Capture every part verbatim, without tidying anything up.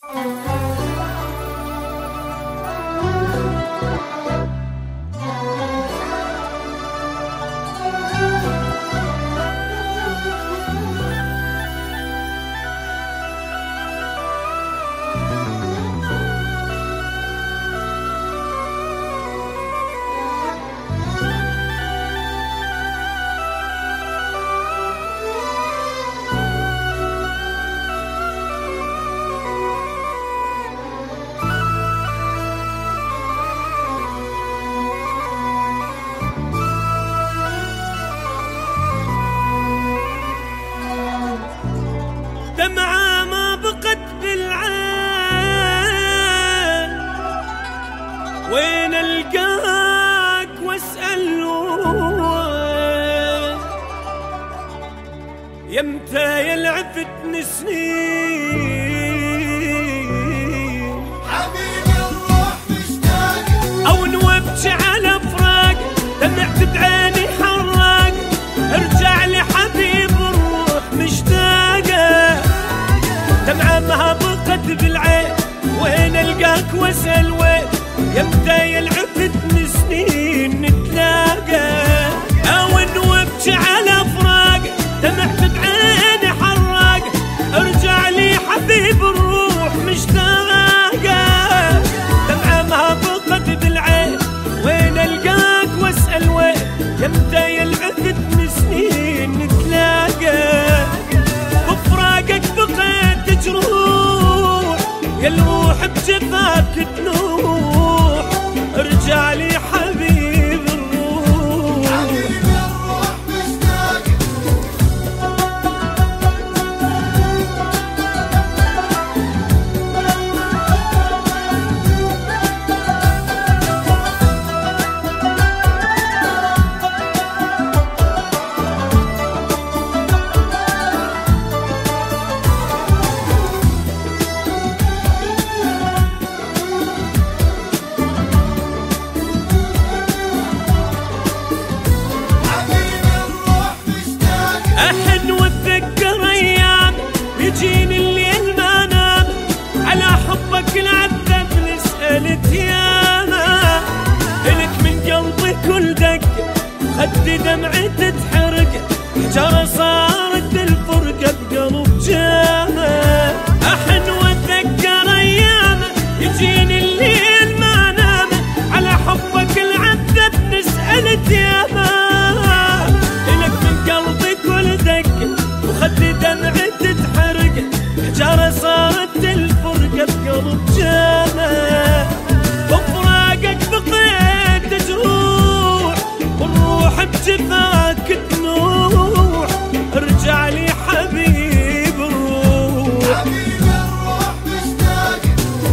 دمعة ما بقت بالعين، وين القاك واسأل وين، يمتى يلعفتني سنين حبيبي الروح مشتاق، او نوبجي على فراق، دمعت بعيني حراق، ارجع لي حبيب الروح مشتاقه، دمعة ما بقت بالعين، وين القاك واسأل وين، يمتى يلعفتني سنين نتلاقى، او نوبجي على فراق، دمعت بعيني حراق، ارجع لي حبيب الروح مشتاقه، دمعة ما بقت بالعين، وين القاك واسأل وين، يمتى يلعفتني سنين نتلاقى، بفراقك بقيت جروح، يا الروح بجفاك تنوح، ارجع لي حبيب الروح، حبيبي الروح مشتاق، أحن واتذكر أيام يجيني الليل ما نام، على حبك العذب نسألت ياما، إلك من قلبي كل دق، خدي دمعي تتحرق، حجرة صارت الفرقة بقلب جاما، أحن واتذكر أيام يجيني الليل ما نام، على حبك العذب نسألت ياما، وخدي دمعي تتحرق، حجارة صارت الفرقة بقلب جانا، بفراقك بقيت جروح، والروح بجفاك تنوح، ارجع لي حبيب الروح، حبيبي الروح مشتاق،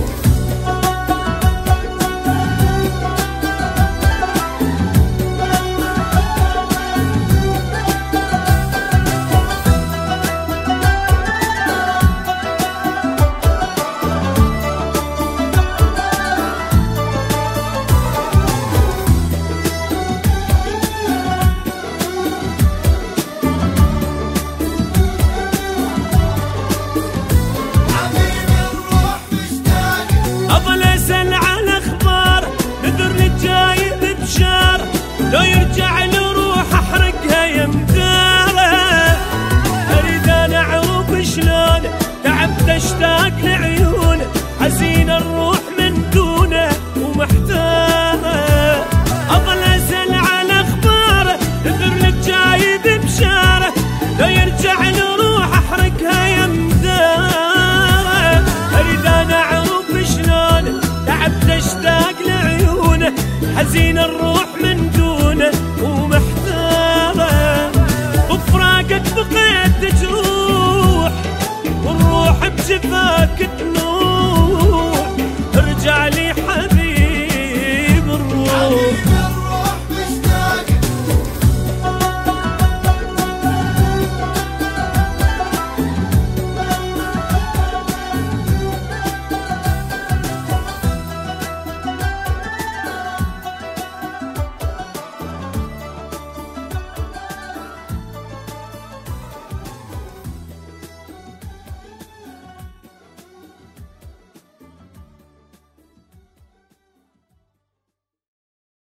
لو يرجع لروح احرقها يمداره، اريد انا اعرف شلون تعبت اشتاق لعيونه، حزين الروح من دونه ومحتاره، اظل اسال على اخباره، نذر لك جاي ببشاره، لو يرجع لروح احرقها يمداره، اريد انا اعرف شلون تعبت اشتاق لعيونه، حزين الروح من دونه ومحتاره، بفراقك بقيت جروح، والروح بجفاك تنوح، ارجع لي